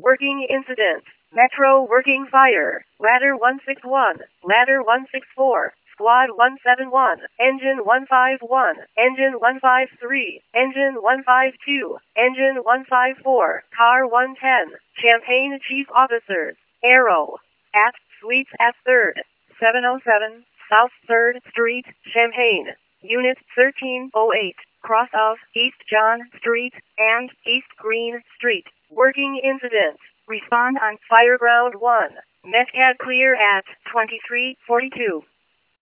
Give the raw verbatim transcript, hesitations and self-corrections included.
Working incident. Metro working fire. Ladder one six one. Ladder one six four. Squad one seven one. Engine one five one. Engine one five three. Engine one five two. Engine one five four. Car one ten. Champaign Chief Officers. Arrow. At Suites at third. seven oh seven. South third Street, Champaign. Unit thirteen oh eight. Cross of East John Street and East Green Street. Working incident. Respond on Fireground one. Metcad clear at twenty-three forty-two.